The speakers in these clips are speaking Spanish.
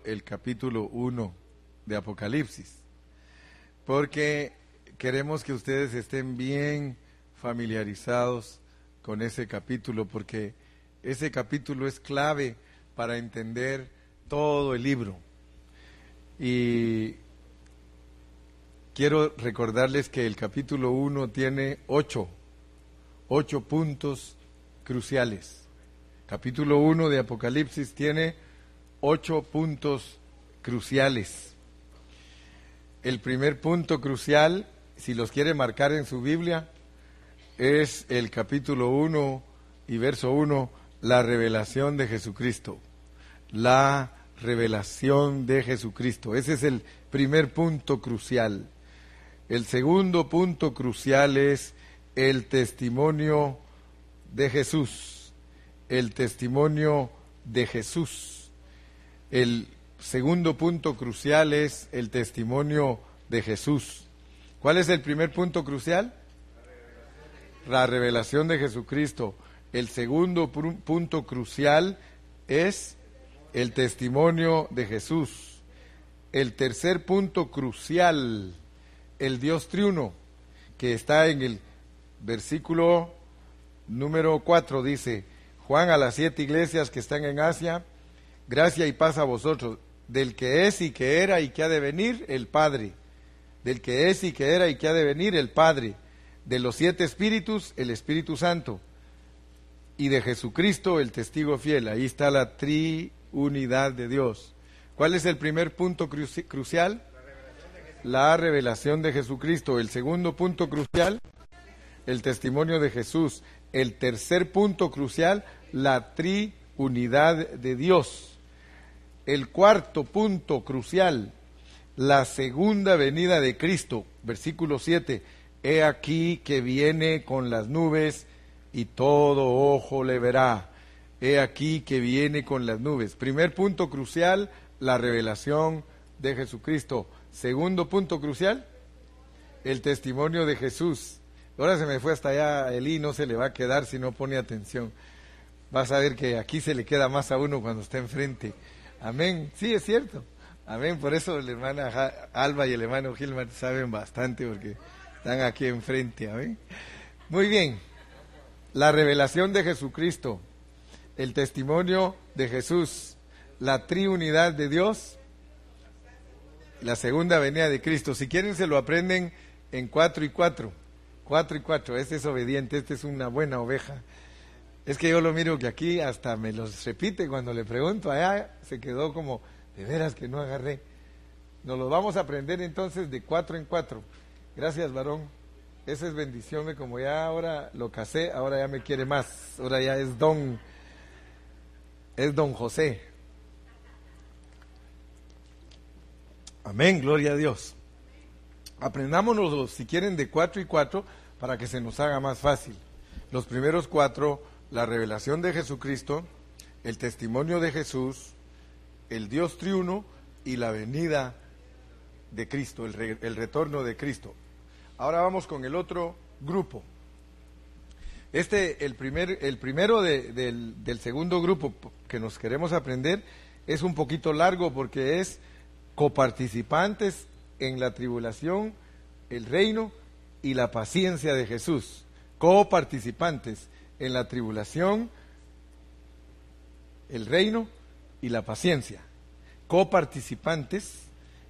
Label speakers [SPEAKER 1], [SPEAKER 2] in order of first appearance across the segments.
[SPEAKER 1] el capítulo 1 de Apocalipsis, porque queremos que ustedes estén bien familiarizados con ese capítulo, porque ese capítulo es clave para entender todo el libro. Y quiero recordarles que el capítulo 1 tiene 8 puntos cruciales. Capítulo 1 de Apocalipsis tiene 8 puntos cruciales. El primer punto crucial, si los quiere marcar en su Biblia, es el capítulo 1 y verso 1, la revelación de Jesucristo. La revelación de Jesucristo. Ese es el primer punto crucial. El segundo punto crucial es el testimonio de Jesús. El testimonio de Jesús. El segundo punto crucial es el testimonio de Jesús. ¿Cuál es el primer punto crucial? La revelación de Jesucristo. El segundo punto crucial es el testimonio de Jesús. El tercer punto crucial, el Dios triuno, que está en el versículo número 4, dice: Juan a las 7 iglesias que están en Asia, gracia y paz a vosotros, del que es y que era y que ha de venir, el Padre. Del que es y que era y que ha de venir, el Padre. De los 7 espíritus, el Espíritu Santo. Y de Jesucristo, el testigo fiel. Ahí está la triunidad de Dios. ¿Cuál es el primer punto crucial? La revelación de Jesucristo. El segundo punto crucial, el testimonio de Jesús. El tercer punto crucial, la triunidad de Dios. El cuarto punto crucial, la segunda venida de Cristo. Versículo 7. He aquí que viene con las nubes y todo ojo le verá. He aquí que viene con las nubes. Primer punto crucial, la revelación de Jesucristo. Segundo punto crucial, el testimonio de Jesús. Ahora se me fue hasta allá Elí, no se le va a quedar si no pone atención. Vas a ver que aquí se le queda más a uno cuando está enfrente. Amén. Sí, es cierto. Amén. Por eso la hermana Alba y el hermano Gilmar saben bastante, porque están aquí enfrente. Amén. Muy bien. La revelación de Jesucristo, el testimonio de Jesús, la triunidad de Dios, la segunda venida de Cristo. Si quieren se lo aprenden en 4 y 4. 4 y 4. Este es obediente, este es una buena oveja. Es que yo lo miro que aquí hasta me los repite cuando le pregunto. Allá se quedó como, de veras que no agarré. Nos lo vamos a aprender entonces de 4 en 4. Gracias, varón. Esa es bendición, como ya ahora lo casé, ahora ya me quiere más. Ahora ya es don José. Amén, gloria a Dios. Aprendámonos, si quieren, de 4 y 4 para que se nos haga más fácil. Los primeros 4, la revelación de Jesucristo, el testimonio de Jesús, el Dios triuno y la venida de Cristo, el retorno de Cristo. Ahora vamos con el otro grupo. El primero del segundo grupo que nos queremos aprender es un poquito largo porque es coparticipantes en la tribulación, el reino y la paciencia de Jesús. Coparticipantes en la tribulación, el reino y la paciencia. Coparticipantes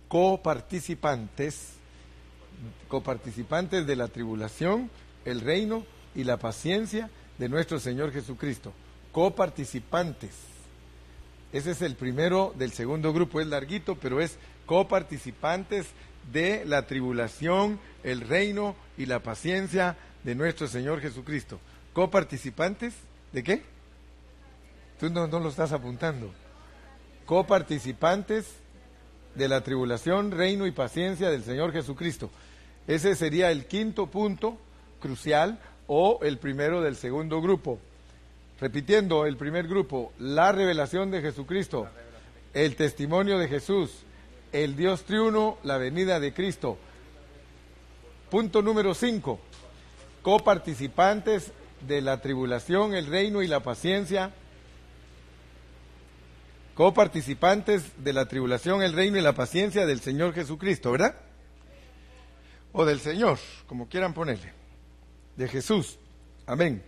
[SPEAKER 1] de la tribulación, el reino y la paciencia de nuestro Señor Jesucristo. Coparticipantes. Ese es el primero del segundo grupo, es larguito, pero es coparticipantes de la tribulación, el reino y la paciencia de nuestro Señor Jesucristo. ¿Coparticipantes de qué? Tú no lo estás apuntando. Coparticipantes de la tribulación, reino y paciencia del Señor Jesucristo. Ese sería el quinto punto crucial o el primero del segundo grupo. Repitiendo, el primer grupo, la revelación de Jesucristo, el testimonio de Jesús, el Dios triuno, la venida de Cristo. Punto número 5, coparticipantes de la tribulación, el reino y la paciencia. coparticipantes de la tribulación, el reino y la paciencia del Señor Jesucristo, ¿verdad? O del Señor, como quieran ponerle, de Jesús. Amén.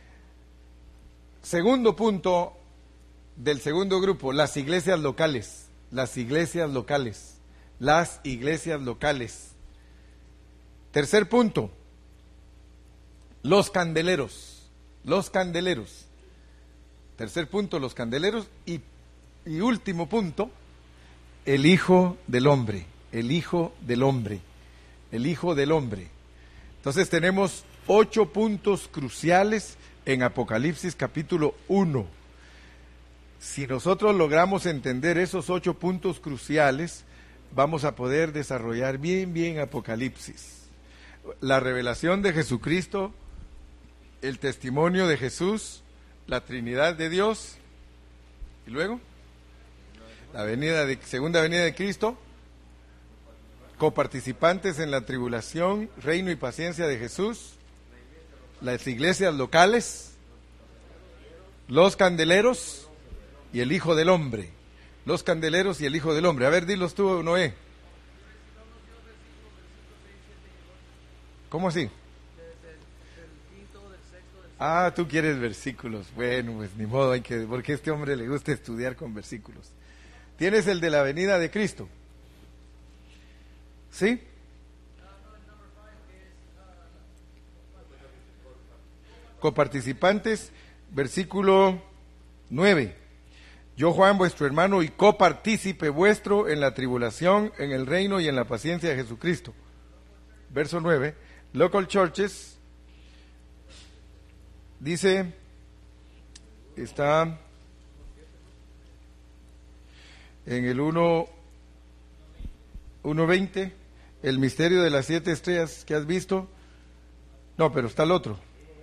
[SPEAKER 1] Segundo punto del segundo grupo, las iglesias locales. Las iglesias locales. Las iglesias locales. Tercer punto, los candeleros. Los candeleros. Tercer punto, los candeleros. Y último punto, el Hijo del Hombre. El Hijo del Hombre. El Hijo del Hombre. Entonces tenemos 8 puntos cruciales en Apocalipsis capítulo 1. Si nosotros logramos entender esos 8 puntos cruciales, vamos a poder desarrollar bien Apocalipsis. La revelación de Jesucristo, el testimonio de Jesús, la Trinidad de Dios, y luego la segunda venida de Cristo, coparticipantes en la tribulación, reino y paciencia de Jesús, las iglesias locales, los candeleros y el Hijo del Hombre. Los candeleros y el Hijo del Hombre. A ver, dilos tú, Noé. ¿Cómo así? Ah, tú quieres versículos. Bueno, pues ni modo, porque a este hombre le gusta estudiar con versículos. ¿Tienes el de la venida de Cristo? ¿Sí? Coparticipantes, versículo 9. Yo, Juan, vuestro hermano y copartícipe vuestro en la tribulación, en el reino y en la paciencia de Jesucristo. Verso 9. Local churches, dice, está en el 1:20, el misterio de las 7 estrellas que has visto. No, pero está el otro.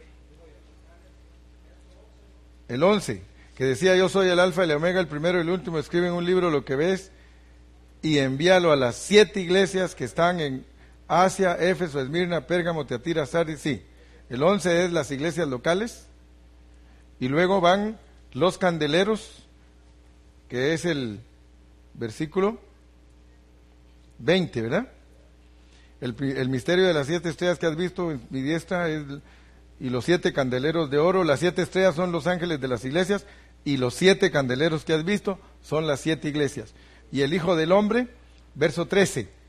[SPEAKER 1] El 11, que decía, yo soy el alfa y el omega, el primero y el último, escribe en un libro lo que ves y envíalo a las 7 iglesias que están en Asia, Éfeso, Esmirna, Pérgamo, Teatira, Sardis. Sí, el 11 es las iglesias locales, y luego van los candeleros, que es el versículo 20, ¿verdad? El misterio de las 7 estrellas que has visto en mi diestra y los 7 candeleros de oro. Las 7 estrellas son los ángeles de las iglesias, y los 7 candeleros que has visto son las 7 iglesias. Y el Hijo del Hombre, verso 13.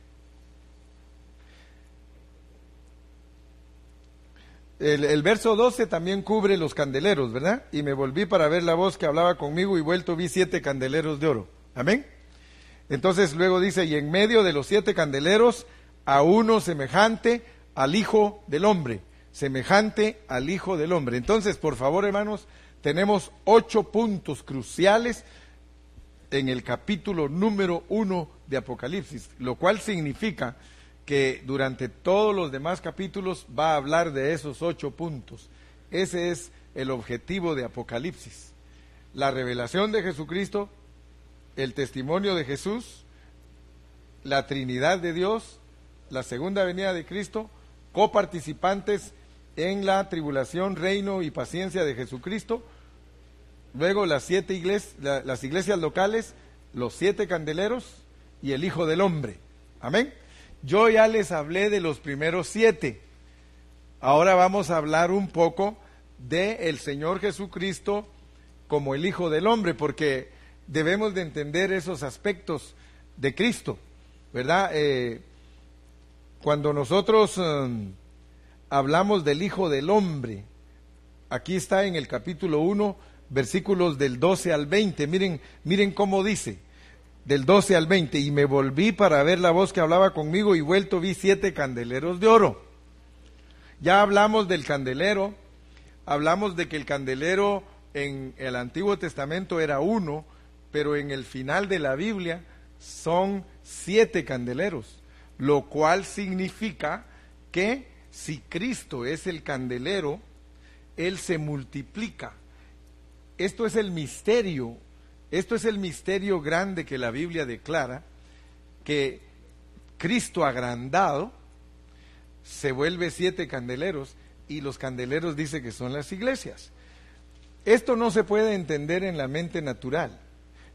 [SPEAKER 1] El verso 12 también cubre los candeleros, ¿verdad? Y me volví para ver la voz que hablaba conmigo, y vuelto vi 7 candeleros de oro. Amén. Entonces luego dice, y en medio de los 7 candeleros, a uno semejante al Hijo del Hombre. Semejante al Hijo del Hombre. Entonces, por favor, hermanos, tenemos 8 puntos cruciales en el capítulo número 1 de Apocalipsis, lo cual significa que durante todos los demás capítulos va a hablar de esos 8 puntos. Ese es el objetivo de Apocalipsis. La revelación de Jesucristo, el testimonio de Jesús, la Trinidad de Dios, la segunda venida de Cristo, coparticipantes en la tribulación, reino y paciencia de Jesucristo, luego las 7 iglesias, las iglesias locales, los 7 candeleros y el Hijo del Hombre. Amén. Yo ya les hablé de los primeros 7. Ahora vamos a hablar un poco de el Señor Jesucristo como el Hijo del Hombre, porque debemos de entender esos aspectos de Cristo, ¿verdad? Cuando nosotros hablamos del Hijo del Hombre, aquí está en el capítulo 1, versículos del 12 al 20, miren cómo dice, del 12 al 20, y me volví para ver la voz que hablaba conmigo, y vuelto vi 7 candeleros de oro. Ya hablamos del candelero, hablamos de que el candelero en el Antiguo Testamento era uno, pero en el final de la Biblia son 7 candeleros, lo cual significa que si Cristo es el candelero, Él se multiplica. Esto es el misterio grande que la Biblia declara, que Cristo agrandado se vuelve 7 candeleros, y los candeleros dice que son las iglesias. Esto no se puede entender en la mente natural.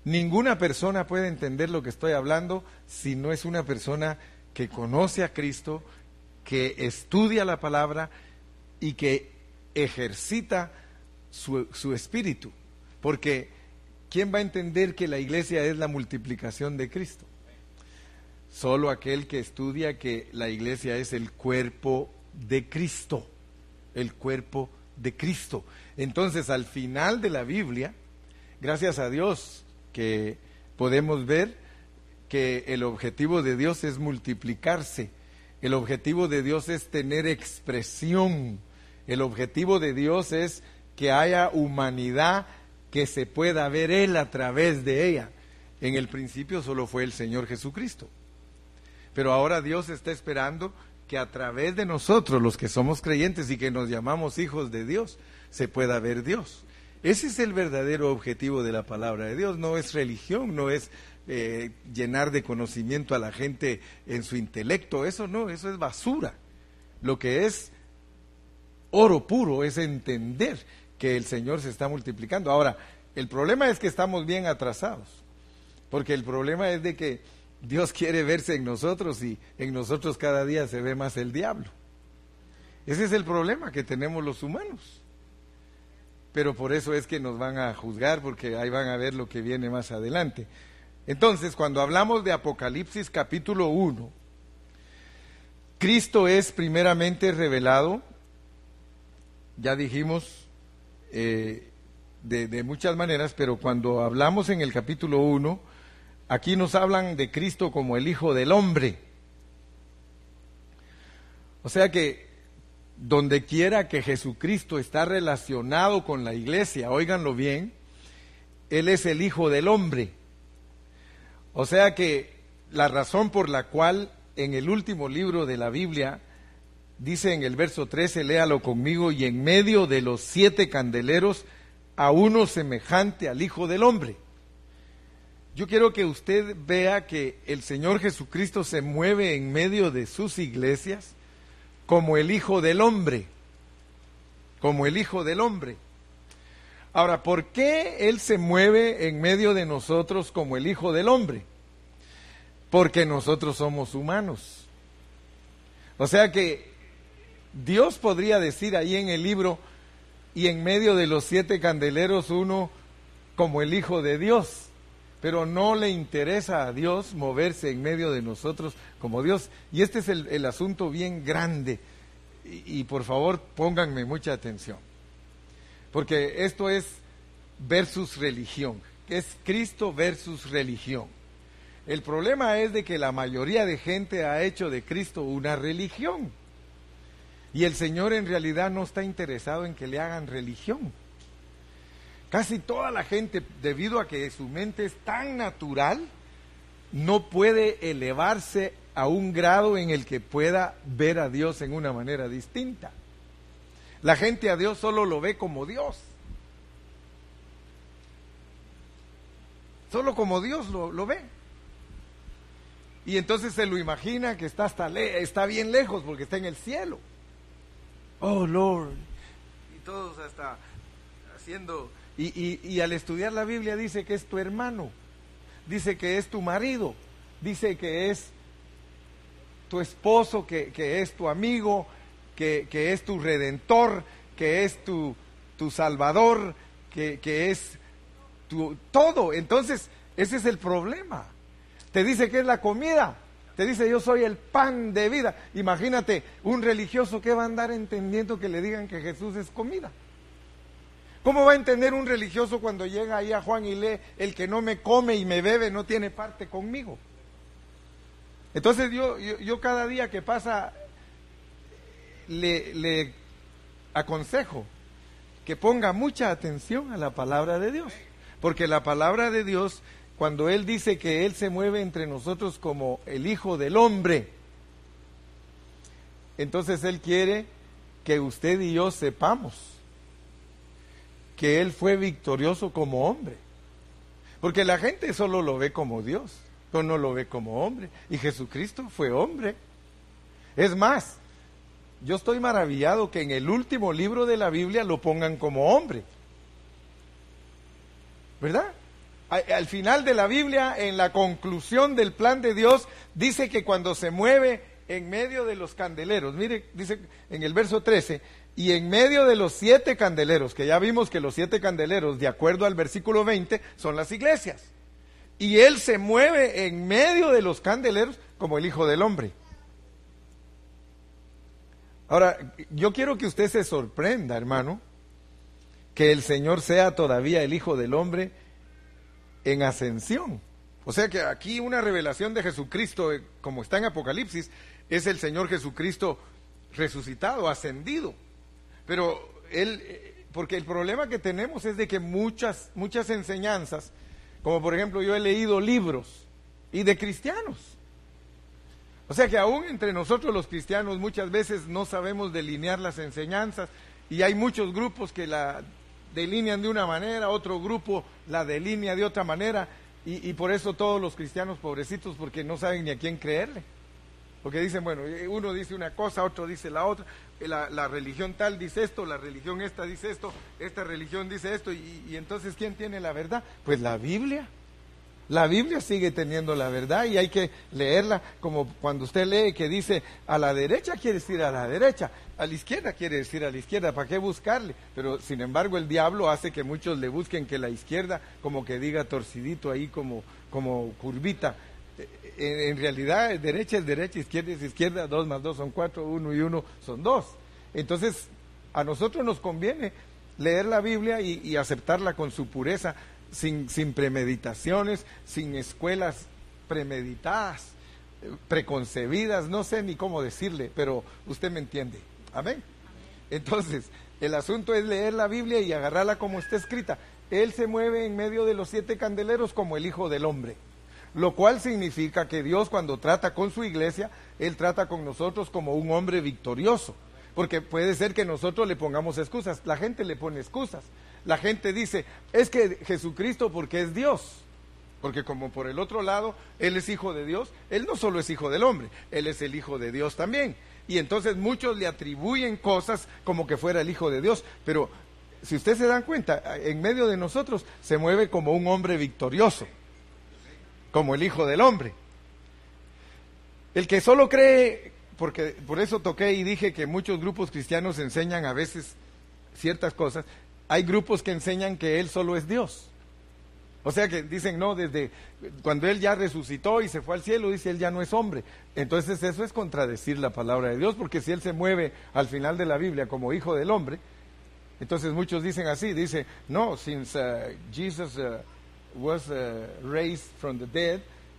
[SPEAKER 1] Ninguna persona puede entender lo que estoy hablando si no es una persona que conoce a Cristo, que estudia la palabra y que ejercita su espíritu. Porque ¿quién va a entender que la iglesia es la multiplicación de Cristo? Solo aquel que estudia que la iglesia es el cuerpo de Cristo, el cuerpo de Cristo. Entonces, al final de la Biblia, gracias a Dios que podemos ver que el objetivo de Dios es multiplicarse, el objetivo de Dios es tener expresión, el objetivo de Dios es que haya humanidad que se pueda ver Él a través de ella. En el principio solo fue el Señor Jesucristo. Pero ahora Dios está esperando que a través de nosotros, los que somos creyentes y que nos llamamos hijos de Dios, se pueda ver Dios. Ese es el verdadero objetivo de la palabra de Dios. No es religión, no es llenar de conocimiento a la gente en su intelecto. Eso no, eso es basura. Lo que es oro puro es entender que el Señor se está multiplicando. Ahora, el problema es que estamos bien atrasados. Porque el problema es de que Dios quiere verse en nosotros y en nosotros cada día se ve más el diablo. Ese es el problema que tenemos los humanos. Pero por eso es que nos van a juzgar, porque ahí van a ver lo que viene más adelante. Entonces, cuando hablamos de Apocalipsis capítulo 1, Cristo es primeramente revelado, ya dijimos, de muchas maneras, pero cuando hablamos en el capítulo 1, aquí nos hablan de Cristo como el Hijo del Hombre. O sea que donde quiera que Jesucristo está relacionado con la iglesia, óiganlo bien, Él es el Hijo del Hombre. O sea que la razón por la cual en el último libro de la Biblia dice en el verso 13, léalo conmigo, y en medio de los 7 candeleros a uno semejante al Hijo del Hombre. Yo quiero que usted vea que el Señor Jesucristo se mueve en medio de sus iglesias como el Hijo del Hombre, como el Hijo del Hombre. Ahora, ¿por qué Él se mueve en medio de nosotros como el Hijo del Hombre? Porque nosotros somos humanos. O sea que Dios podría decir ahí en el libro, y en medio de los 7 candeleros uno como el Hijo de Dios. Pero no le interesa a Dios moverse en medio de nosotros como Dios. Y este es el asunto bien grande. Y por favor, pónganme mucha atención. Porque esto es versus religión. Es Cristo versus religión. El problema es de que la mayoría de gente ha hecho de Cristo una religión. Y el Señor en realidad no está interesado en que le hagan religión. Casi toda la gente, debido a que su mente es tan natural, no puede elevarse a un grado en el que pueda ver a Dios en una manera distinta. La gente a Dios solo lo ve como Dios. Solo como Dios lo ve. Y entonces se lo imagina que está bien lejos porque está en el cielo. Oh, Lord. Y todos hasta haciendo... Y al estudiar la Biblia dice que es tu hermano, dice que es tu marido, dice que es tu esposo, que es tu amigo, que es tu redentor, que es tu salvador, que es tu todo. Entonces, ese es el problema. Te dice que es la comida, te dice yo soy el pan de vida. Imagínate un religioso que va a andar entendiendo que le digan que Jesús es comida. ¿Cómo va a entender un religioso cuando llega ahí a Juan y lee, el que no me come y me bebe no tiene parte conmigo? Entonces yo cada día que pasa le aconsejo que ponga mucha atención a la palabra de Dios. Porque la palabra de Dios, cuando Él dice que Él se mueve entre nosotros como el Hijo del Hombre, entonces Él quiere que usted y yo sepamos que Él fue victorioso como hombre. Porque la gente solo lo ve como Dios, pero no lo ve como hombre. Y Jesucristo fue hombre. Es más, yo estoy maravillado que en el último libro de la Biblia lo pongan como hombre. ¿Verdad? Al final de la Biblia, en la conclusión del plan de Dios, dice que cuando se mueve en medio de los candeleros, mire, dice en el verso 13, y en medio de los 7 candeleros, que ya vimos que los 7 candeleros, de acuerdo al versículo 20, son las iglesias. Y Él se mueve en medio de los candeleros como el Hijo del Hombre. Ahora, yo quiero que usted se sorprenda, hermano, que el Señor sea todavía el Hijo del Hombre en ascensión. O sea que aquí una revelación de Jesucristo, como está en Apocalipsis, es el Señor Jesucristo resucitado, ascendido. Pero porque el problema que tenemos es de que muchas enseñanzas, como por ejemplo yo he leído libros y de cristianos. O sea que aún entre nosotros los cristianos muchas veces no sabemos delinear las enseñanzas y hay muchos grupos que la delinean de una manera, otro grupo la delinea de otra manera y por eso todos los cristianos pobrecitos porque no saben ni a quién creerle. Porque dicen, bueno, uno dice una cosa, otro dice la otra, la religión tal dice esto, la religión esta dice esto, esta religión dice esto y entonces ¿quién tiene la verdad? Pues la Biblia. La Biblia sigue teniendo la verdad y hay que leerla como cuando usted lee que dice a la derecha quiere decir a la derecha, a la izquierda quiere decir a la izquierda, ¿para qué buscarle? Pero sin embargo el diablo hace que muchos le busquen que la izquierda como que diga torcidito ahí como curvita. En realidad derecha es derecha, izquierda es izquierda, 2 más 2 son 4, 1 y 1 son 2. Entonces a nosotros nos conviene leer la Biblia y aceptarla con su pureza, sin premeditaciones, sin escuelas premeditadas, preconcebidas, no sé ni cómo decirle, pero usted me entiende. Amén. Entonces, el asunto es leer la Biblia y agarrarla como está escrita. Él se mueve en medio de los 7 candeleros como el Hijo del Hombre, lo cual significa que Dios cuando trata con su iglesia, Él trata con nosotros como un hombre victorioso. Porque puede ser que nosotros le pongamos excusas, la gente le pone excusas. La gente dice, es que Jesucristo porque es Dios, porque como por el otro lado, Él es hijo de Dios, Él no solo es hijo del hombre, Él es el hijo de Dios también. Y entonces muchos le atribuyen cosas como que fuera el hijo de Dios, pero si ustedes se dan cuenta, en medio de nosotros se mueve como un hombre victorioso, como el hijo del hombre. El que solo cree, porque por eso toqué y dije que muchos grupos cristianos enseñan a veces ciertas cosas. Hay grupos que enseñan que Él solo es Dios. O sea que dicen, no, desde cuando Él ya resucitó y se fue al cielo, dice Él ya no es hombre. Entonces eso es contradecir la palabra de Dios, porque si Él se mueve al final de la Biblia como hijo del hombre, entonces muchos dicen así, dice, no, since Jesus was raised from the dead,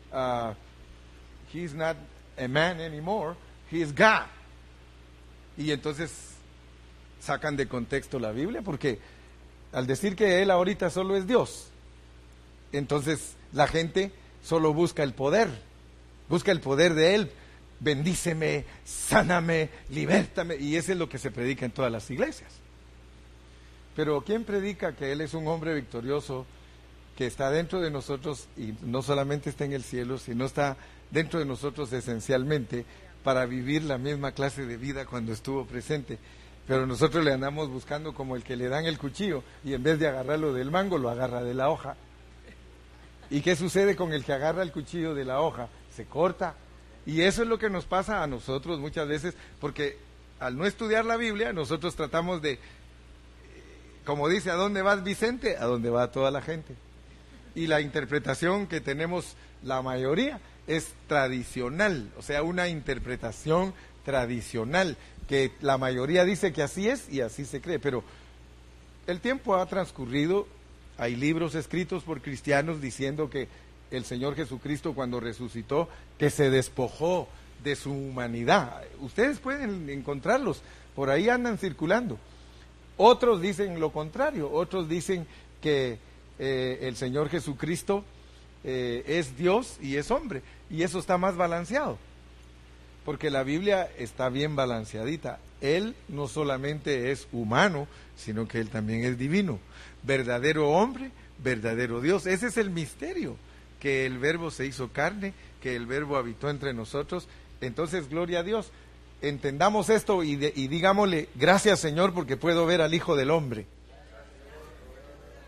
[SPEAKER 1] he's not a man anymore, he is God. Y entonces sacan de contexto la Biblia, porque al decir que Él ahorita solo es Dios, entonces la gente solo busca el poder de Él, bendíceme, sáname, libértame, y eso es lo que se predica en todas las iglesias. Pero ¿quién predica que Él es un hombre victorioso, que está dentro de nosotros, y no solamente está en el cielo, sino está dentro de nosotros esencialmente, para vivir la misma clase de vida cuando estuvo presente? Pero nosotros le andamos buscando como el que le dan el cuchillo y en vez de agarrarlo del mango, lo agarra de la hoja. ¿Y qué sucede con el que agarra el cuchillo de la hoja? Se corta. Y eso es lo que nos pasa a nosotros muchas veces, porque al no estudiar la Biblia, nosotros tratamos de, como dice, ¿a dónde vas, Vicente? A dónde va toda la gente. Y la interpretación que tenemos la mayoría es tradicional, o sea, una interpretación tradicional, que la mayoría dice que así es y así se cree, pero el tiempo ha transcurrido, hay libros escritos por cristianos diciendo que el Señor Jesucristo cuando resucitó, que se despojó de su humanidad. Ustedes pueden encontrarlos, por ahí andan circulando. Otros dicen lo contrario, otros dicen que el Señor Jesucristo es Dios y es hombre, y eso está más balanceado, porque la Biblia está bien balanceadita. Él no solamente es humano, sino que Él también es divino, verdadero hombre, verdadero Dios. Ese es el misterio, que el Verbo se hizo carne, que el Verbo habitó entre nosotros. Entonces, gloria a Dios, entendamos esto y digámosle, gracias Señor, porque puedo ver al Hijo del Hombre.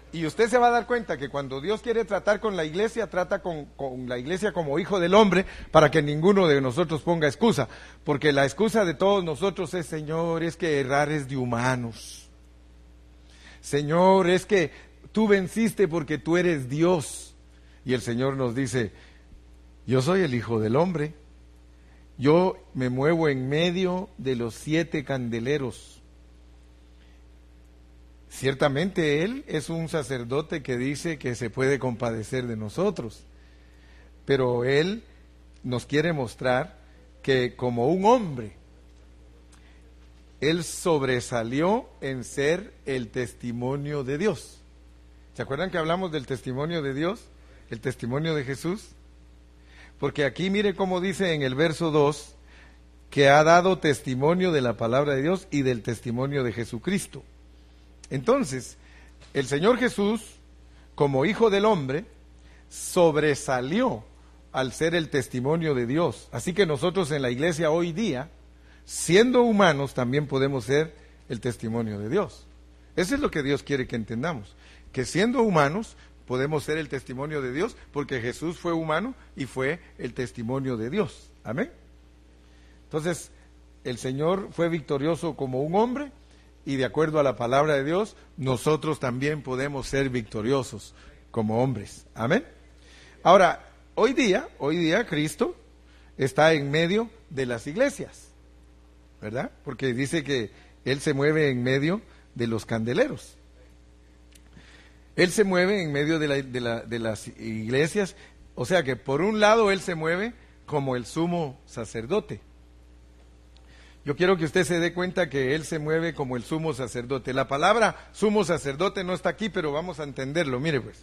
[SPEAKER 1] Y usted se va a dar cuenta que cuando Dios quiere tratar con la iglesia, trata con la iglesia como hijo del hombre, para que ninguno de nosotros ponga excusa. Porque la excusa de todos nosotros es, Señor, es que errar es de humanos. Señor, es que tú venciste porque tú eres Dios. Y el Señor nos dice, yo soy el hijo del hombre. Yo me muevo en medio de los 7 candeleros. Ciertamente Él es un sacerdote que dice que se puede compadecer de nosotros, pero Él nos quiere mostrar que como un hombre, Él sobresalió en ser el testimonio de Dios. ¿Se acuerdan que hablamos del testimonio de Dios? El testimonio de Jesús. Porque aquí mire cómo dice en el verso 2, que ha dado testimonio de la palabra de Dios y del testimonio de Jesucristo. Entonces, el Señor Jesús, como hijo del hombre, sobresalió al ser el testimonio de Dios. Así que nosotros en la iglesia hoy día, siendo humanos, también podemos ser el testimonio de Dios. Eso es lo que Dios quiere que entendamos, que siendo humanos podemos ser el testimonio de Dios, porque Jesús fue humano y fue el testimonio de Dios. Amén. Entonces, el Señor fue victorioso como un hombre, y de acuerdo a la palabra de Dios, nosotros también podemos ser victoriosos como hombres. Amén. Ahora, hoy día Cristo está en medio de las iglesias, ¿verdad? Porque dice que Él se mueve en medio de los candeleros. Él se mueve en medio de las iglesias, o sea que por un lado Él se mueve como el sumo sacerdote. Yo quiero que usted se dé cuenta que Él se mueve como el sumo sacerdote. La palabra sumo sacerdote no está aquí, pero vamos a entenderlo. Mire pues.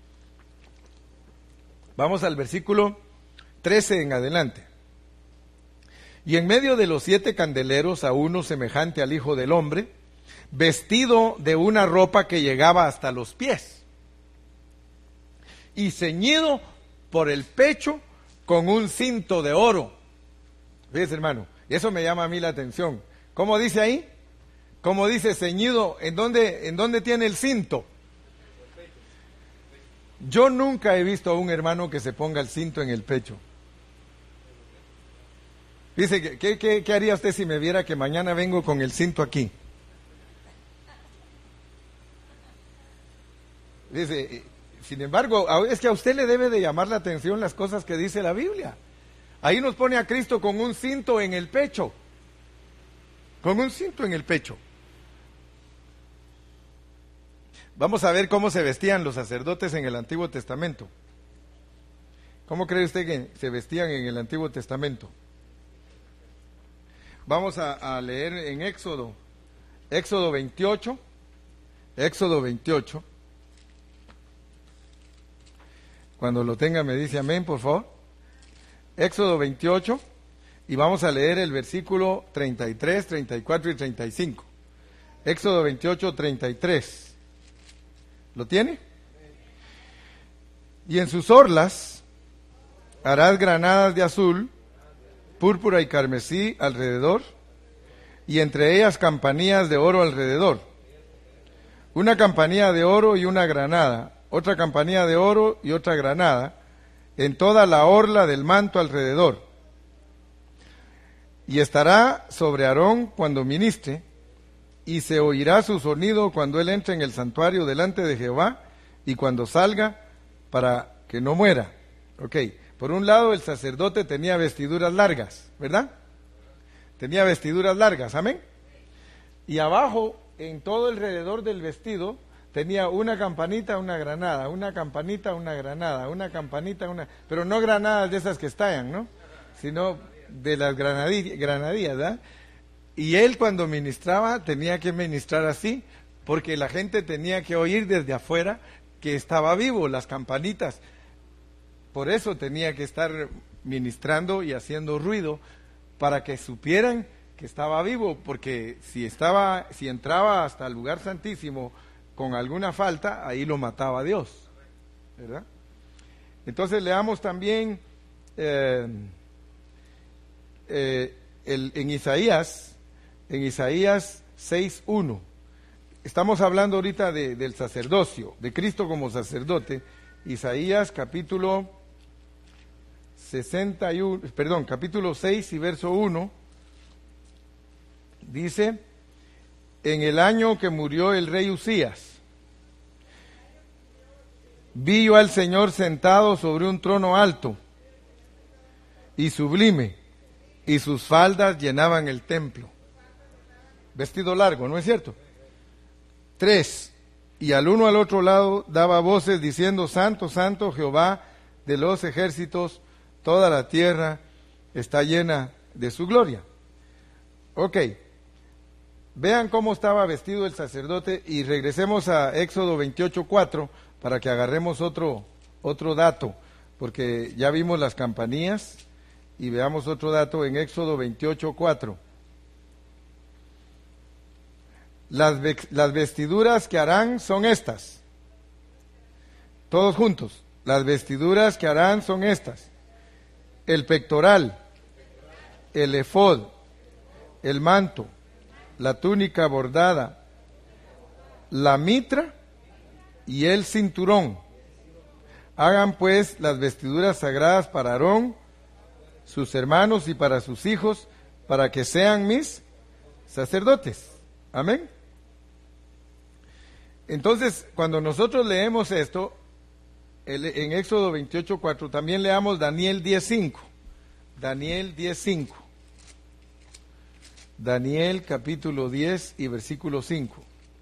[SPEAKER 1] Vamos al versículo 13 en adelante. Y en medio de los 7 candeleros a uno semejante al Hijo del Hombre, vestido de una ropa que llegaba hasta los pies, y ceñido por el pecho con un cinto de oro. Fíjese, hermano. Y eso me llama a mí la atención. ¿Cómo dice ahí? ¿Cómo dice ceñido? ¿En dónde tiene el cinto? Yo nunca he visto a un hermano que se ponga el cinto en el pecho. Dice, ¿qué haría usted si me viera que mañana vengo con el cinto aquí? Dice, sin embargo, es que a usted le debe de llamar la atención las cosas que dice la Biblia. Ahí nos pone a Cristo con un cinto en el pecho. Con un cinto en el pecho. Vamos a ver cómo se vestían los sacerdotes en el Antiguo Testamento. ¿Cómo cree usted que se vestían en el Antiguo Testamento? Vamos a leer en Éxodo 28. Éxodo 28. Cuando lo tenga me dice amén, por favor. Éxodo 28, y vamos a leer el versículo 33, 34 y 35. Éxodo 28, 33. ¿Lo tiene? Y en sus orlas harás granadas de azul, púrpura y carmesí alrededor, y entre ellas campanillas de oro alrededor. Una campanilla de oro y una granada, otra campanilla de oro y otra granada, en toda la orla del manto alrededor. Y estará sobre Aarón cuando ministre, y se oirá su sonido cuando él entre en el santuario delante de Jehová, y cuando salga, para que no muera. Ok, por un lado el sacerdote tenía vestiduras largas, ¿verdad? Tenía vestiduras largas, amén. Y abajo, en todo alrededor del vestido, tenía una campanita, una granada, una campanita, una granada, una campanita, una... Pero no granadas de esas que estallan, ¿no? Sino de las granadillas, ¿verdad? Y él cuando ministraba tenía que ministrar así, porque la gente tenía que oír desde afuera que estaba vivo, las campanitas. Por eso tenía que estar ministrando y haciendo ruido, para que supieran que estaba vivo, porque si entraba hasta el lugar santísimo con alguna falta, ahí lo mataba Dios, ¿verdad? Entonces leamos también en Isaías 6:1. estamos hablando ahorita del sacerdocio, de Cristo como sacerdote. Isaías capítulo 6 y verso 1, dice: en el año que murió el rey Usías, vi yo al Señor sentado sobre un trono alto y sublime, y sus faldas llenaban el templo. Vestido largo, ¿no es cierto? 3, y al uno al otro lado daba voces diciendo: Santo, Santo, Jehová de los ejércitos, toda la tierra está llena de su gloria. Ok, vean cómo estaba vestido el sacerdote y regresemos a Éxodo 28:4 para que agarremos otro dato, porque ya vimos las campanillas y veamos otro dato en Éxodo 28:4. Las vestiduras que harán son estas. Todos juntos. Las vestiduras que harán son estas: el pectoral, el efod, el manto, la túnica bordada, la mitra y el cinturón. Hagan pues las vestiduras sagradas para Aarón, sus hermanos y para sus hijos, para que sean mis sacerdotes. Amén. Entonces, cuando nosotros leemos esto, en Éxodo 28:4, también leamos Daniel 10:5. Daniel 10:5. Daniel capítulo 10 y versículo 5.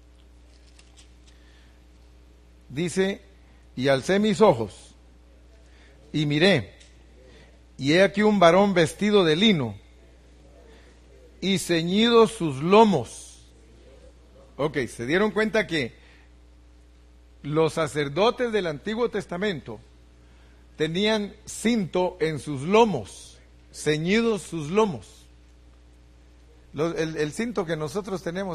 [SPEAKER 1] Dice: y alcé mis ojos, y miré, y he aquí un varón vestido de lino, y ceñidos sus lomos. Ok, se dieron cuenta que los sacerdotes del Antiguo Testamento tenían cinto en sus lomos, ceñidos sus lomos. El cinto que nosotros tenemos,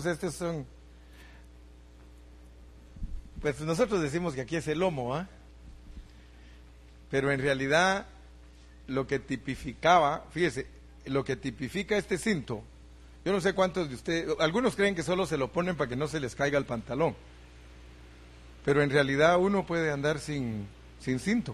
[SPEAKER 1] pues nosotros decimos que aquí es el lomo, ¿ah? Pero en realidad lo que tipificaba, fíjese, lo que tipifica este cinto, yo no sé cuántos de ustedes, algunos creen que solo se lo ponen para que no se les caiga el pantalón, pero en realidad uno puede andar sin cinto.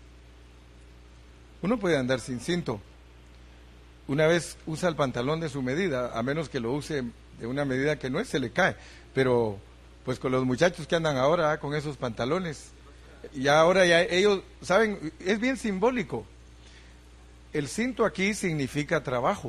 [SPEAKER 1] Uno puede andar sin cinto. Una vez usa el pantalón de su medida, a menos que lo use de una medida que no es, se le cae. Pero pues con los muchachos que andan ahora con esos pantalones, ahora ellos saben, es bien simbólico. El cinto aquí significa trabajo.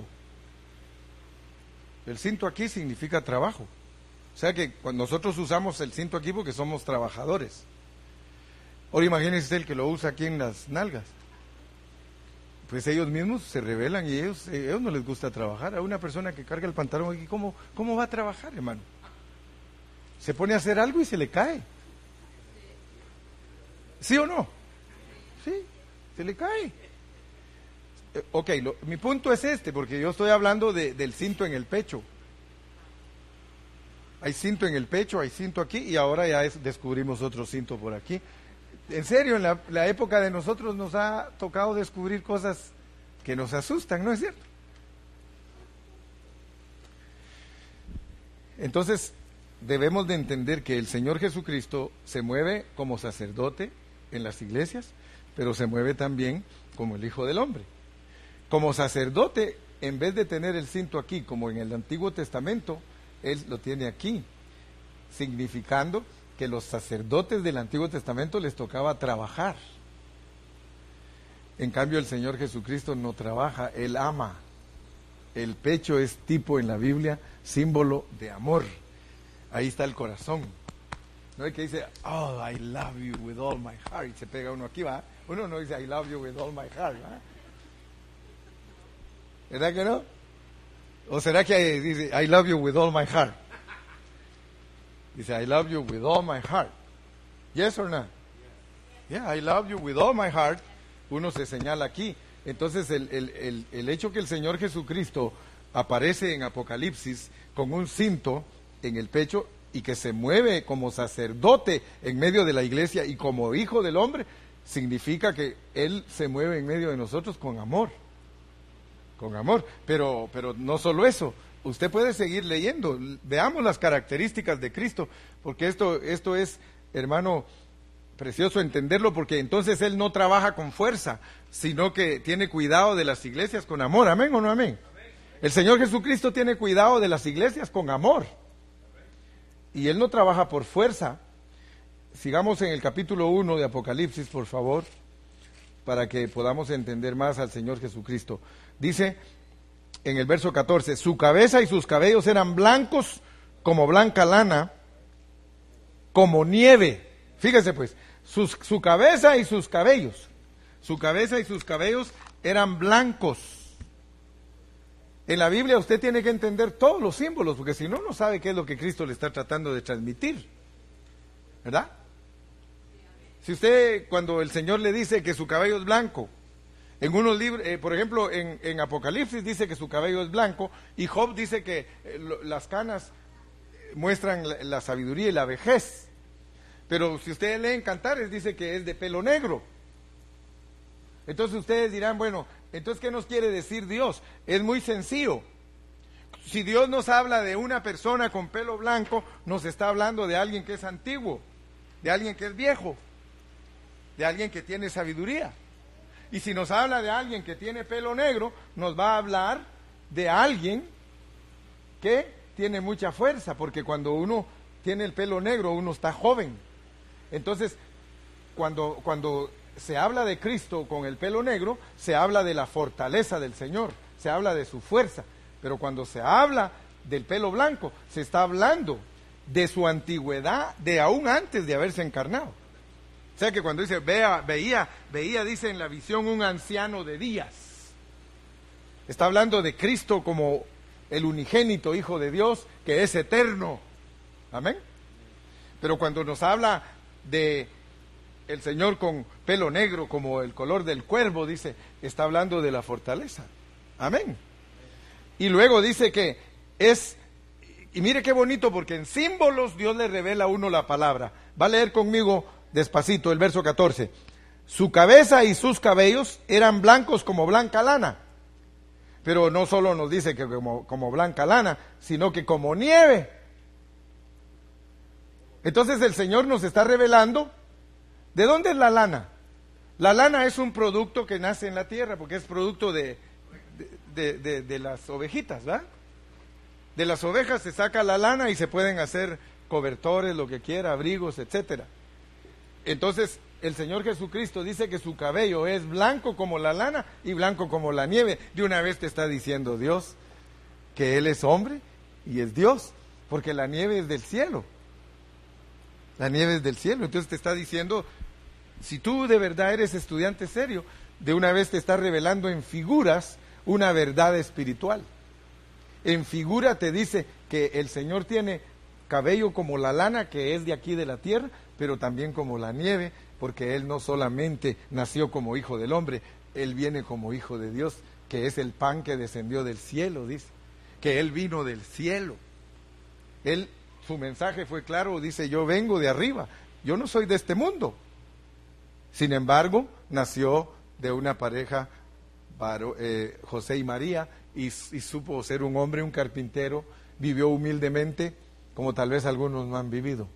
[SPEAKER 1] El cinto aquí significa trabajo. O sea que cuando nosotros usamos el cinto aquí porque somos trabajadores. Ahora imagínense el que lo usa aquí en las nalgas. Pues ellos mismos se rebelan y ellos no les gusta trabajar. A una persona que carga el pantalón aquí, ¿cómo va a trabajar, hermano? Se pone a hacer algo y se le cae. ¿Sí o no? Sí, se le cae. Ok, mi punto es porque yo estoy hablando del cinto en el pecho. Hay cinto en el pecho, hay cinto aquí, y ahora ya descubrimos otro cinto por aquí. En serio, en la época de nosotros nos ha tocado descubrir cosas que nos asustan, ¿no es cierto? Entonces, debemos de entender que el Señor Jesucristo se mueve como sacerdote en las iglesias, pero se mueve también como el Hijo del Hombre. Como sacerdote, en vez de tener el cinto aquí, como en el Antiguo Testamento, Él lo tiene aquí, significando que los sacerdotes del Antiguo Testamento les tocaba trabajar. En cambio, el Señor Jesucristo no trabaja, Él ama. El pecho es tipo en la Biblia, símbolo de amor. Ahí está el corazón. ¿No es que dice, oh, I love you with all my heart? Y se pega uno aquí, ¿va? Uno no dice, I love you with all my heart, ¿va? ¿Verdad que no? ¿O será que dice, I love you with all my heart? Dice, I love you with all my heart. Yes or no? Yeah, I love you with all my heart. Uno se señala aquí. Entonces, el hecho que el Señor Jesucristo aparece en Apocalipsis con un cinto en el pecho y que se mueve como sacerdote en medio de la iglesia y como Hijo del Hombre, significa que Él se mueve en medio de nosotros con amor. Con amor. Pero no solo eso. usted puede seguir leyendo. Veamos las características de Cristo, porque esto es, hermano, precioso entenderlo, porque entonces Él no trabaja con fuerza, sino que tiene cuidado de las iglesias con amor. ¿Amén o no amén? El Señor Jesucristo tiene cuidado de las iglesias con amor. Y Él no trabaja por fuerza. Sigamos en el capítulo 1 de Apocalipsis, por favor, para que podamos entender más al Señor Jesucristo. Dice en el verso 14, su cabeza y sus cabellos eran blancos como blanca lana, como nieve. Fíjese pues, su cabeza y sus cabellos eran blancos. En la Biblia usted tiene que entender todos los símbolos, porque si no, no sabe qué es lo que Cristo le está tratando de transmitir, ¿verdad? Si usted, cuando el Señor le dice que su cabello es blanco, en unos libros, por ejemplo, en Apocalipsis dice que su cabello es blanco, y Job dice que las canas muestran la sabiduría y la vejez. Pero si ustedes leen Cantares, dice que es de pelo negro. Entonces ustedes dirán, bueno, entonces ¿qué nos quiere decir Dios? Es muy sencillo. Si Dios nos habla de una persona con pelo blanco, nos está hablando de alguien que es antiguo, de alguien que es viejo, de alguien que tiene sabiduría. Y si nos habla de alguien que tiene pelo negro, nos va a hablar de alguien que tiene mucha fuerza, porque cuando uno tiene el pelo negro, uno está joven. Entonces, cuando se habla de Cristo con el pelo negro, se habla de la fortaleza del Señor, se habla de su fuerza. Pero cuando se habla del pelo blanco, se está hablando de su antigüedad, de aún antes de haberse encarnado. O sea que cuando dice, veía, dice en la visión un anciano de días. Está hablando de Cristo como el unigénito Hijo de Dios, que es eterno. Amén. Pero cuando nos habla de el Señor con pelo negro, como el color del cuervo, dice, está hablando de la fortaleza. Amén. Y luego dice que es, y mire qué bonito, porque en símbolos Dios le revela a uno la palabra. Va a leer conmigo despacito el verso 14. Su cabeza y sus cabellos eran blancos como blanca lana. Pero no solo nos dice que como blanca lana, sino que como nieve. Entonces el Señor nos está revelando, ¿de dónde es la lana? La lana es un producto que nace en la tierra, porque es producto de las ovejitas, ¿verdad? De las ovejas se saca la lana y se pueden hacer cobertores, lo que quiera, abrigos, etcétera. Entonces, el Señor Jesucristo dice que su cabello es blanco como la lana y blanco como la nieve. De una vez te está diciendo Dios que Él es hombre y es Dios, porque la nieve es del cielo. La nieve es del cielo. Entonces te está diciendo, si tú de verdad eres estudiante serio, de una vez te está revelando en figuras una verdad espiritual. En figura te dice que el Señor tiene cabello como la lana, que es de aquí de la tierra, pero también como la nieve, porque Él no solamente nació como hijo del hombre, Él viene como hijo de Dios, que es el pan que descendió del cielo, dice, que Él vino del cielo. Su mensaje fue claro, dice, yo vengo de arriba, yo no soy de este mundo. Sin embargo, nació de una pareja, José y María, y supo ser un hombre, un carpintero, vivió humildemente, como tal vez algunos no han vivido.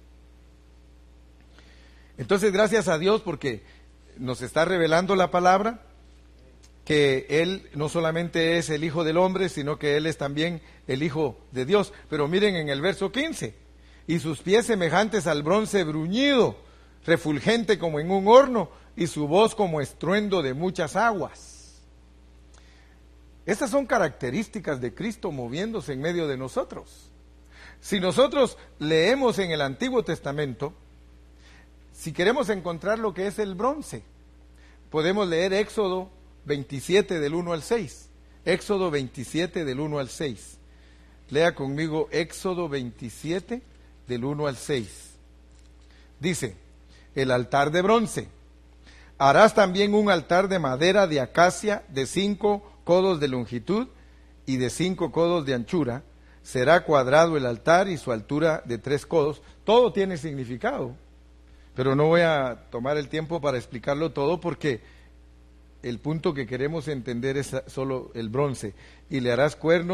[SPEAKER 1] Entonces, gracias a Dios, porque nos está revelando la palabra, que Él no solamente es el Hijo del hombre, sino que Él es también el Hijo de Dios. Pero miren en el verso 15, y sus pies semejantes al bronce bruñido, refulgente como en un horno, y su voz como estruendo de muchas aguas. Estas son características de Cristo moviéndose en medio de nosotros. Si nosotros leemos en el Antiguo Testamento, si queremos encontrar lo que es el bronce, podemos leer Éxodo 27 del 1 al 6. Éxodo 27 del 1 al 6. Lea conmigo Éxodo 27 del 1 al 6. Dice, el altar de bronce. Harás también un altar de madera de acacia de 5 codos de longitud y de 5 codos de anchura. Será cuadrado el altar y su altura de 3 codos. Todo tiene significado, pero no voy a tomar el tiempo para explicarlo todo, porque el punto que queremos entender es solo el bronce. Y le harás cuernos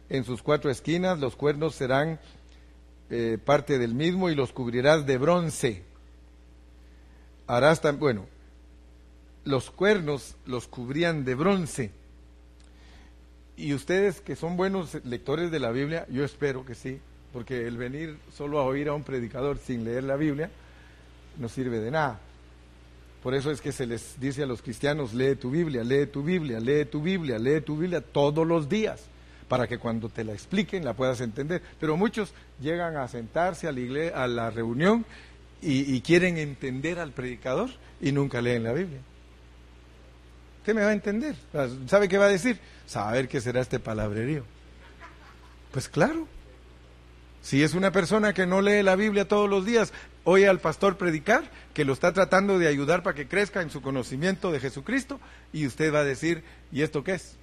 [SPEAKER 1] en sus 4 esquinas, los cuernos serán parte del mismo y los cubrirás de bronce. Harás bueno, los cuernos los cubrían de bronce. Y ustedes que son buenos lectores de la Biblia, yo espero que sí, porque el venir solo a oír a un predicador sin leer la Biblia no sirve de nada. Por eso es que se les dice a los cristianos: lee tu Biblia, lee tu Biblia, lee tu Biblia, lee tu Biblia todos los días, para que cuando te la expliquen la puedas entender. Pero muchos llegan a sentarse a la reunión y quieren entender al predicador y nunca leen la Biblia. ¿Qué me va a entender? ¿Sabe qué va a decir? Saber qué será este palabrerío. Pues claro, si es una persona que no lee la Biblia todos los días, oye al pastor predicar, que lo está tratando de ayudar para que crezca en su conocimiento de Jesucristo, y usted va a decir: ¿y esto qué es?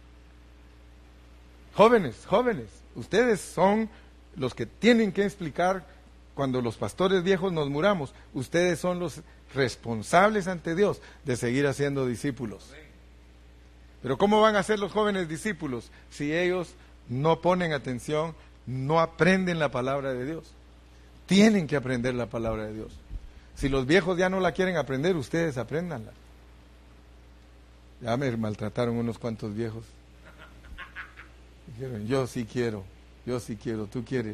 [SPEAKER 1] Jóvenes, ustedes son los que tienen que explicar. Cuando los pastores viejos nos muramos, ustedes son los responsables ante Dios de seguir haciendo discípulos. Pero ¿cómo van a ser los jóvenes discípulos si ellos no ponen atención, no aprenden la palabra de Dios? Tienen que aprender la palabra de Dios. Si los viejos ya no la quieren aprender, ustedes apréndanla. Ya me maltrataron unos cuantos viejos. Dijeron: yo sí quiero, ¿tú quieres?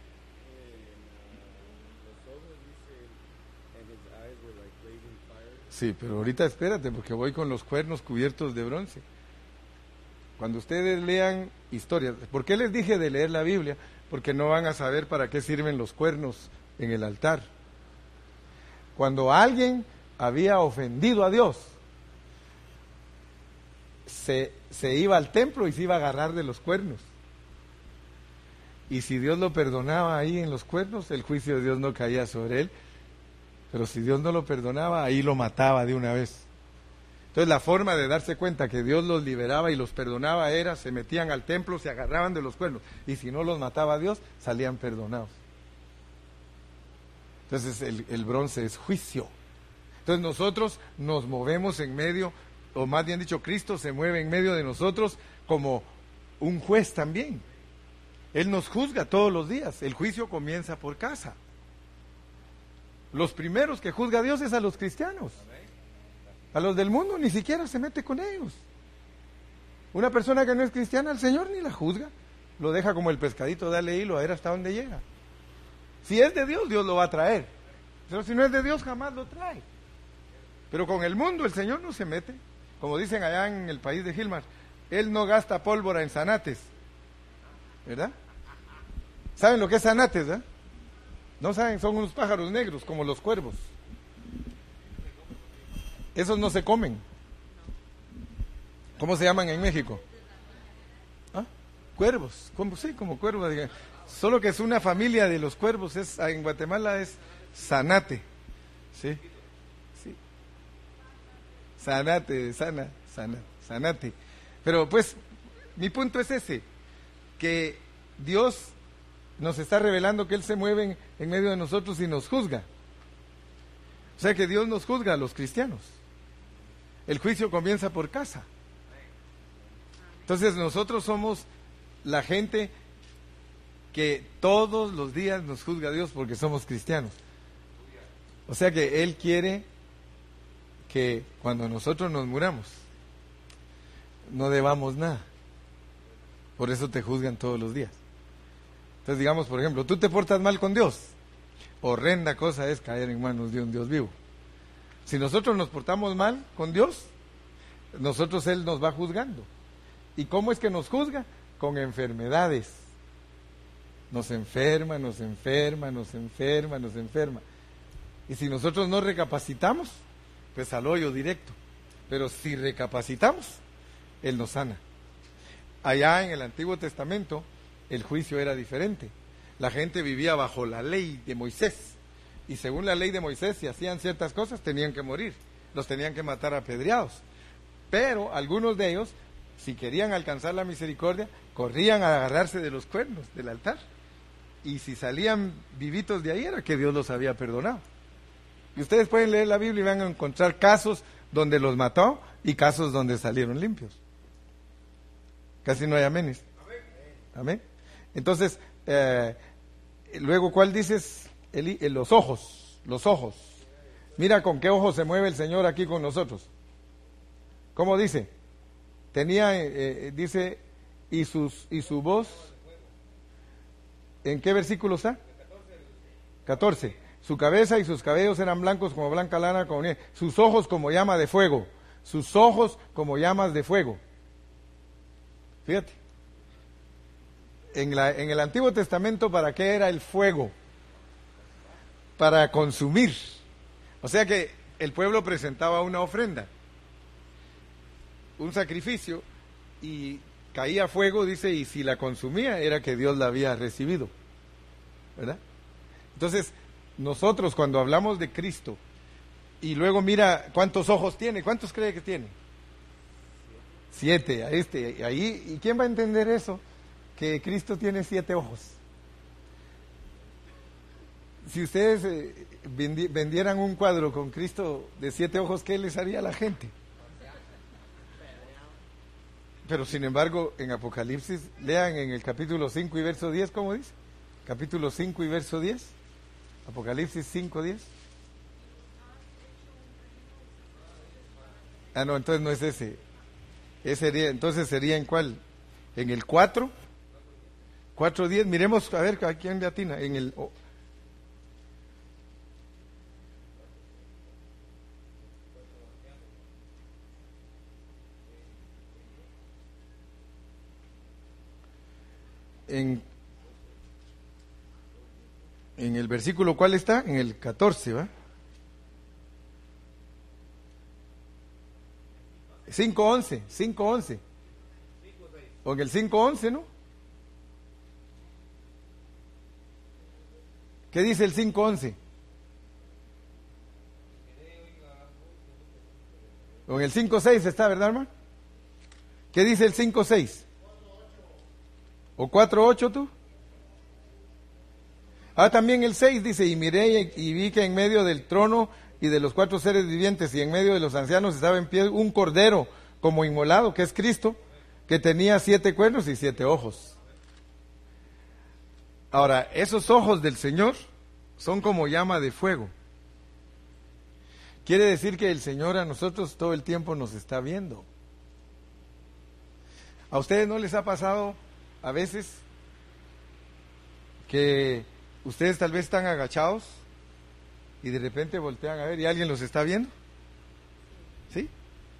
[SPEAKER 1] Sí, pero ahorita espérate, porque voy con los cuernos cubiertos de bronce. Cuando ustedes lean historias, ¿por qué les dije de leer la Biblia? Porque no van a saber para qué sirven los cuernos en el altar. Cuando alguien había ofendido a Dios, se iba al templo y se iba a agarrar de los cuernos. Y si Dios lo perdonaba ahí en los cuernos, el juicio de Dios no caía sobre él. Pero si Dios no lo perdonaba, ahí lo mataba de una vez. Entonces la forma de darse cuenta que Dios los liberaba y los perdonaba era: se metían al templo, se agarraban de los cuernos, y si no los mataba Dios, salían perdonados. Entonces el bronce es juicio. Entonces nosotros nos movemos en medio, o más bien dicho, Cristo se mueve en medio de nosotros como un juez también. Él nos juzga todos los días. El juicio comienza por casa. Los primeros que juzga Dios es a los cristianos. A los del mundo ni siquiera se mete con ellos. Una persona que no es cristiana, el Señor ni la juzga. Lo deja como el pescadito, dale hilo a ver hasta dónde llega. Si es de Dios, Dios lo va a traer. Pero si no es de Dios, jamás lo trae. Pero con el mundo el Señor no se mete. Como dicen allá en el país de Gilmar, Él no gasta pólvora en zanates. ¿Verdad? ¿Saben lo que es zanates, eh? No saben, son unos pájaros negros como los cuervos. Esos no se comen. ¿Cómo se llaman en México? ¿Ah? Cuervos, sí, como cuervos. Solo que es una familia de los cuervos. En Guatemala es zanate. ¿Sí? Sí. Zanate. Pero pues, mi punto es ese, que Dios nos está revelando que Él se mueve en medio de nosotros y nos juzga. O sea que Dios nos juzga a los cristianos. El juicio comienza por casa. Entonces nosotros somos la gente que todos los días nos juzga a Dios porque somos cristianos. O sea que Él quiere que cuando nosotros nos muramos no debamos nada. Por eso te juzgan todos los días. Entonces digamos, por ejemplo, tú te portas mal con Dios. Horrenda cosa es caer en manos de un Dios vivo. Si nosotros nos portamos mal con Dios, Él nos va juzgando. ¿Y cómo es que nos juzga? Con enfermedades. Nos enferma. Y si nosotros no recapacitamos, pues al hoyo directo. Pero si recapacitamos, Él nos sana. Allá en el Antiguo Testamento, el juicio era diferente. La gente vivía bajo la ley de Moisés. Y según la ley de Moisés, si hacían ciertas cosas, tenían que morir. Los tenían que matar apedreados. Pero algunos de ellos, si querían alcanzar la misericordia, corrían a agarrarse de los cuernos del altar. Y si salían vivitos de ahí, era que Dios los había perdonado. Y ustedes pueden leer la Biblia y van a encontrar casos donde los mató y casos donde salieron limpios. Casi no hay amenes. Amén. Entonces, luego, ¿cuál dices? Los ojos, los ojos. Mira con qué ojos se mueve el Señor aquí con nosotros. ¿Cómo dice? Tenía, dice, y su voz. ¿En qué versículo está? 14. Su cabeza y sus cabellos eran blancos como blanca lana, como nieve. Sus ojos como llama de fuego. Sus ojos como llamas de fuego. Fíjate. En el Antiguo Testamento, ¿para qué era el fuego? Para consumir. O sea que el pueblo presentaba una ofrenda, un sacrificio, y caía fuego, dice, y si la consumía era que Dios la había recibido, ¿verdad? Entonces, nosotros cuando hablamos de Cristo, y luego mira cuántos ojos tiene, ¿cuántos cree que tiene? 7, ahí, ¿y quién va a entender eso? Que Cristo tiene 7 ojos. Si ustedes vendieran un cuadro con Cristo de 7 ojos, ¿qué les haría a la gente? Pero sin embargo, en Apocalipsis, lean en el capítulo 5 y verso 10, ¿cómo dice? Capítulo 5 y verso 10. Apocalipsis 5, 10. Ah, no, entonces no es ese. Entonces sería ¿en cuál? En el 4. 4, 10. Miremos, a ver, ¿a quién le atina? En el... En el versículo, ¿cuál está? En el 14, ¿va? 5:11, 5:11. O en el 5:11, ¿no? ¿Qué dice el 5:11? O en el 5:6 está, ¿verdad, hermano? ¿Qué dice el 5:6? ¿O 4:8 tú? Ah, también el 6 dice, y miré y vi que en medio del trono y de los 4 seres vivientes y en medio de los ancianos estaba en pie un cordero como inmolado, que es Cristo, que tenía 7 cuernos y 7 ojos. Ahora, esos ojos del Señor son como llama de fuego. Quiere decir que el Señor a nosotros todo el tiempo nos está viendo. ¿A ustedes no les ha pasado a veces que ustedes tal vez están agachados y de repente voltean a ver y alguien los está viendo? ¿Sí?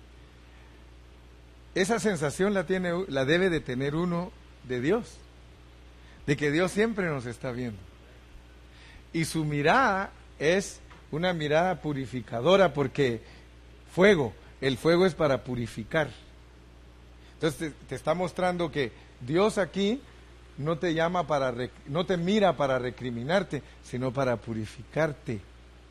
[SPEAKER 1] Esa sensación la debe de tener uno de Dios, de que Dios siempre nos está viendo. Y su mirada es una mirada purificadora, porque el fuego es para purificar. Entonces te está mostrando que Dios aquí no te no te mira para recriminarte, sino para purificarte.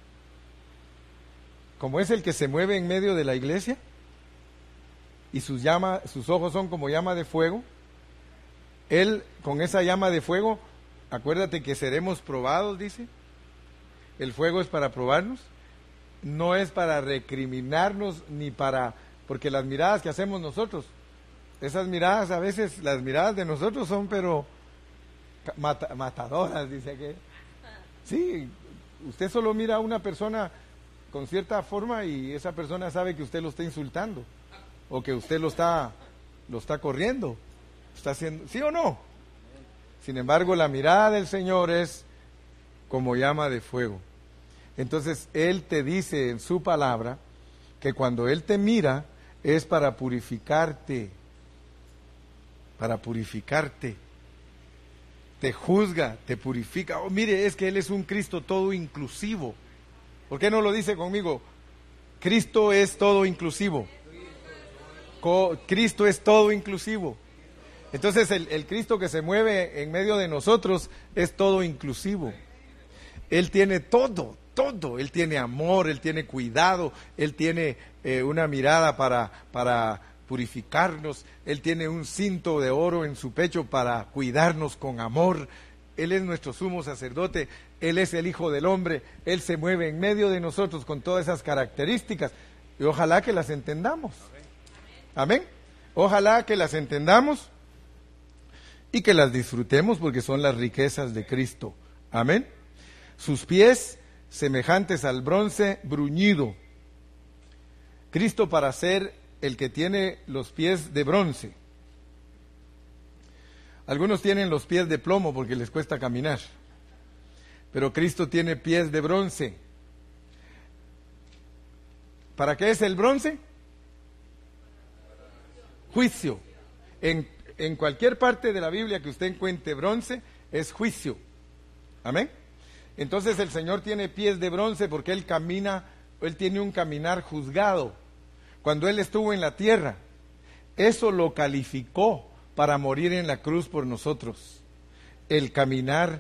[SPEAKER 1] Como es el que se mueve en medio de la iglesia y sus ojos son como llama de fuego, Él con esa llama de fuego, acuérdate que seremos probados, dice. El fuego es para probarnos, no es para recriminarnos porque las miradas que hacemos nosotros, esas miradas a veces, las miradas de nosotros son pero matadoras, dice aquel. Sí, usted solo mira a una persona con cierta forma y esa persona sabe que usted lo está insultando o que usted lo está corriendo, está haciendo, ¿sí o no? Sin embargo, la mirada del Señor es como llama de fuego. Entonces, Él te dice en su palabra que cuando Él te mira es para purificarte, te juzga, te purifica. Oh, mire, es que Él es un Cristo todo inclusivo. ¿Por qué no lo dice conmigo? Cristo es todo inclusivo. Cristo es todo inclusivo. Entonces el Cristo que se mueve en medio de nosotros es todo inclusivo. Él tiene todo. Él tiene amor, Él tiene cuidado, Él tiene una mirada para purificarnos, Él tiene un cinto de oro en su pecho para cuidarnos con amor. Él es nuestro sumo sacerdote, Él es el Hijo del Hombre, Él se mueve en medio de nosotros con todas esas características y ojalá que las entendamos. Amén. Ojalá que las entendamos y que las disfrutemos porque son las riquezas de Cristo. Amén. Sus pies semejantes al bronce bruñido. Cristo para ser el que tiene los pies de bronce. Algunos tienen los pies de plomo porque les cuesta caminar, pero Cristo tiene pies de bronce. ¿Para qué es el bronce? Juicio. En cualquier parte de la Biblia que usted encuentre bronce, es juicio. Amén. Entonces el Señor tiene pies de bronce porque Él camina, Él tiene un caminar juzgado. Cuando Él estuvo en la tierra, eso lo calificó para morir en la cruz por nosotros. El caminar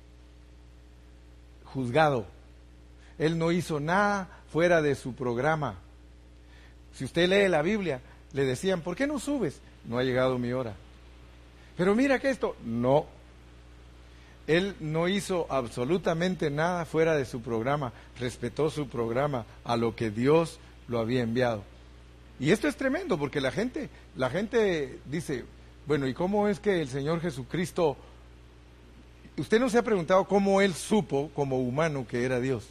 [SPEAKER 1] juzgado. Él no hizo nada fuera de su programa. Si usted lee la Biblia, le decían, ¿por qué no subes? No ha llegado mi hora. Pero mira que esto, no. Él no hizo absolutamente nada fuera de su programa, respetó su programa a lo que Dios lo había enviado. Y esto es tremendo porque la gente dice, bueno, ¿y cómo es que el Señor Jesucristo, usted no se ha preguntado cómo Él supo como humano que era Dios?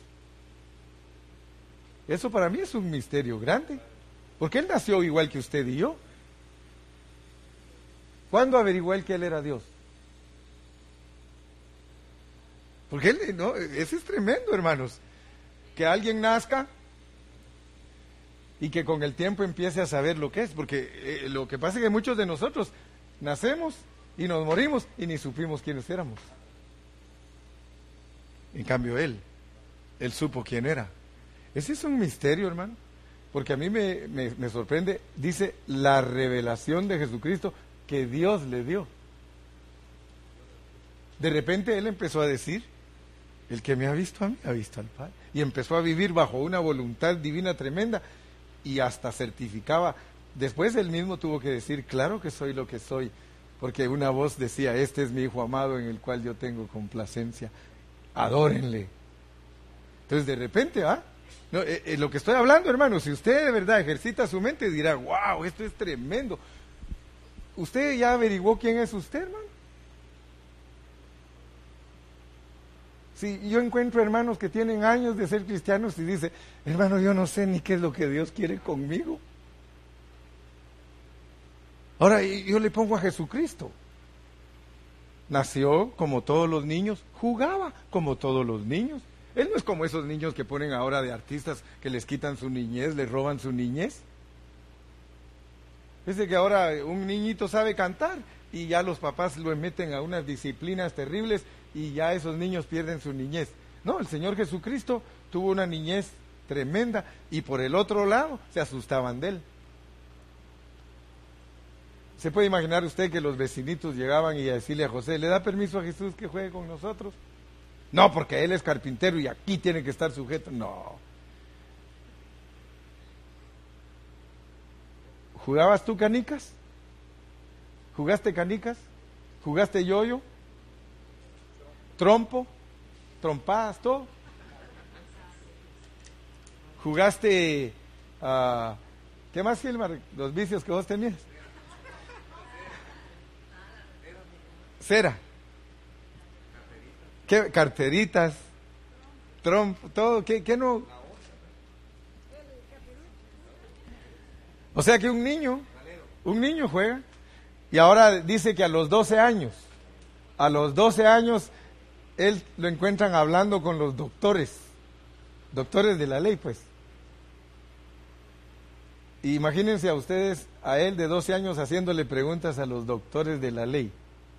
[SPEAKER 1] Eso para mí es un misterio grande, porque Él nació igual que usted y yo. ¿Cuándo averiguó Él que Él era Dios? Porque Él, no, eso es tremendo, hermanos, que alguien nazca y que con el tiempo empiece a saber lo que es, porque lo que pasa es que muchos de nosotros nacemos y nos morimos y ni supimos quiénes éramos. En cambio Él supo quién era. Ese es un misterio, hermano, porque a mí me sorprende, dice, la revelación de Jesucristo que Dios le dio. De repente Él empezó a decir, el que me ha visto a mí, ha visto al Padre. Y empezó a vivir bajo una voluntad divina tremenda y hasta certificaba. Después Él mismo tuvo que decir, claro que soy lo que soy, porque una voz decía, este es mi Hijo amado en el cual yo tengo complacencia, adórenle. Entonces de repente, no, lo que estoy hablando, hermano, si usted de verdad ejercita su mente, dirá, wow, esto es tremendo. ¿Usted ya averiguó quién es usted, hermano? Si yo encuentro hermanos que tienen años de ser cristianos y dice, hermano, yo no sé ni qué es lo que Dios quiere conmigo. Ahora yo le pongo a Jesucristo. Nació como todos los niños, jugaba como todos los niños. Él no es como esos niños que ponen ahora de artistas que les quitan su niñez, les roban su niñez. Es de que ahora un niñito sabe cantar y ya los papás lo meten a unas disciplinas terribles y ya esos niños pierden su niñez. No, el Señor Jesucristo tuvo una niñez tremenda y por el otro lado se asustaban de Él. ¿Se puede imaginar usted que los vecinitos llegaban y a decirle a José, ¿le da permiso a Jesús que juegue con nosotros? No, porque Él es carpintero y aquí tiene que estar sujeto. No. ¿Jugabas tú canicas? ¿Jugaste canicas? ¿Jugaste yoyo? ¿Trompo? ¿Trompadas? ¿Todo? ¿Jugaste? ¿Qué más, Gilmar? Los vicios que vos tenías. Cera. ¿Qué? Carteritas. Trompo, todo. ¿Qué no? O sea que un niño juega. Y ahora dice que a los 12 años, él lo encuentran hablando con los doctores de la ley, pues. Y imagínense a ustedes, a él de 12 años haciéndole preguntas a los doctores de la ley.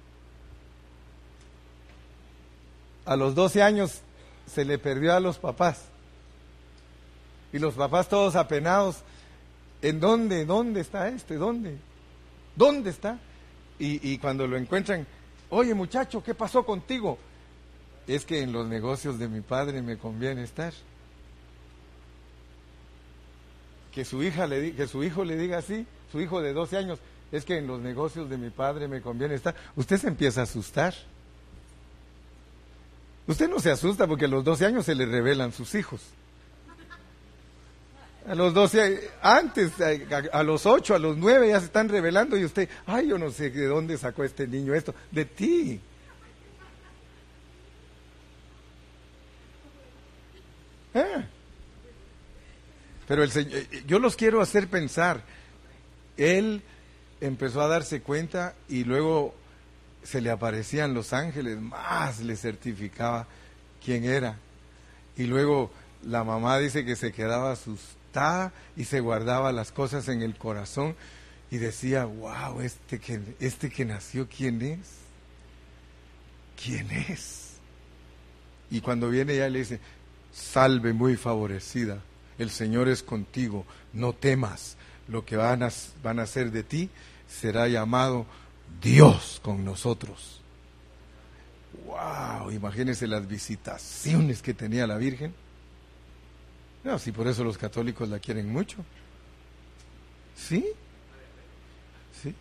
[SPEAKER 1] A los 12 años se le perdió a los papás. Y los papás todos apenados. ¿En dónde? ¿Dónde está este? ¿Dónde está? Y cuando lo encuentran, oye muchacho, ¿qué pasó contigo? Es que en los negocios de mi padre me conviene estar. Que su hijo le diga así, su hijo de 12 años, es que en los negocios de mi padre me conviene estar. Usted se empieza a asustar. Usted no se asusta porque a los 12 años se le revelan sus hijos. A los 12, antes, a los 8, a los 9 ya se están revelando y usted, ay, yo no sé de dónde sacó este niño esto, de ti. Pero el Señor, yo los quiero hacer pensar, Él empezó a darse cuenta y luego se le aparecían los ángeles, más le certificaba quién era. Y luego la mamá dice que se quedaba asustada y se guardaba las cosas en el corazón y decía, wow, este que nació, ¿quién es? ¿Quién es? Y cuando viene ella le dice, salve muy favorecida, el Señor es contigo, no temas, lo que van a hacer de ti será llamado Dios con nosotros. Wow, imagínense las visitaciones que tenía la Virgen. No, sí, por eso los católicos la quieren mucho. ¿Sí? ¿Sí?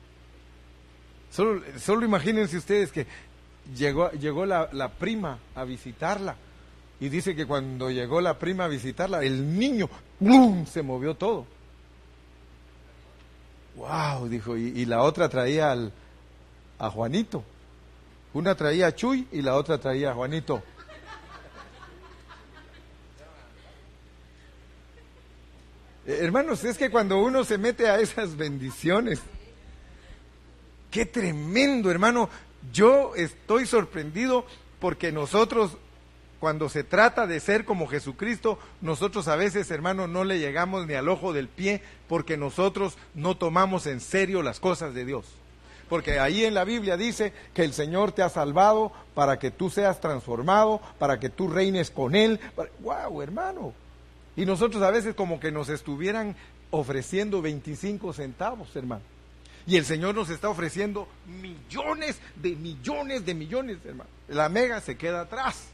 [SPEAKER 1] Solo imagínense ustedes que llegó la prima a visitarla. Y dice que cuando llegó la prima a visitarla, el niño, ¡blum!, se movió todo. ¡Wow! Dijo, y la otra traía a Juanito. Una traía a Chuy y la otra traía a Juanito. Hermanos, es que cuando uno se mete a esas bendiciones, qué tremendo, hermano. Yo estoy sorprendido porque nosotros, cuando se trata de ser como Jesucristo, nosotros a veces, hermano, no le llegamos ni al ojo del pie porque nosotros no tomamos en serio las cosas de Dios. Porque ahí en la Biblia dice que el Señor te ha salvado para que tú seas transformado, para que tú reines con Él. ¡Wow, hermano! Y nosotros a veces como que nos estuvieran ofreciendo 25 centavos, hermano. Y el Señor nos está ofreciendo millones de millones, hermano. La mega se queda atrás.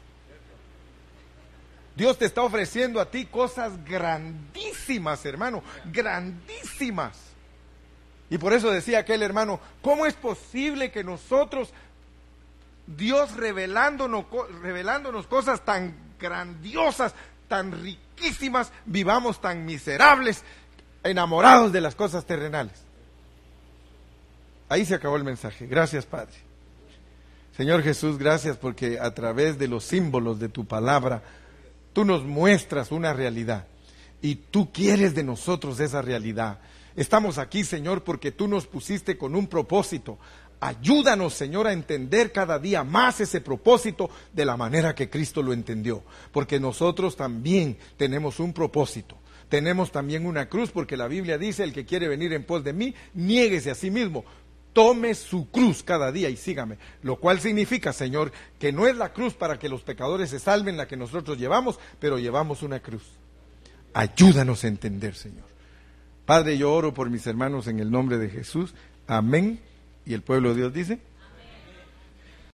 [SPEAKER 1] Dios te está ofreciendo a ti cosas grandísimas, hermano, grandísimas. Y por eso decía aquel hermano, ¿cómo es posible que nosotros, Dios revelándonos cosas tan grandiosas, tan riquísimas, vivamos tan miserables, enamorados de las cosas terrenales? Ahí se acabó el mensaje. Gracias, Padre. Señor Jesús, gracias porque a través de los símbolos de tu palabra, tú nos muestras una realidad y tú quieres de nosotros esa realidad. Estamos aquí, Señor, porque tú nos pusiste con un propósito. Ayúdanos, Señor, a entender cada día más ese propósito de la manera que Cristo lo entendió. Porque nosotros también tenemos un propósito. Tenemos también una cruz, porque la Biblia dice, el que quiere venir en pos de mí, niéguese a sí mismo. Tome su cruz cada día y sígame. Lo cual significa, Señor, que no es la cruz para que los pecadores se salven la que nosotros llevamos, pero llevamos una cruz. Ayúdanos a entender, Señor. Padre, yo oro por mis hermanos en el nombre de Jesús. Amén. Y el pueblo de Dios dice...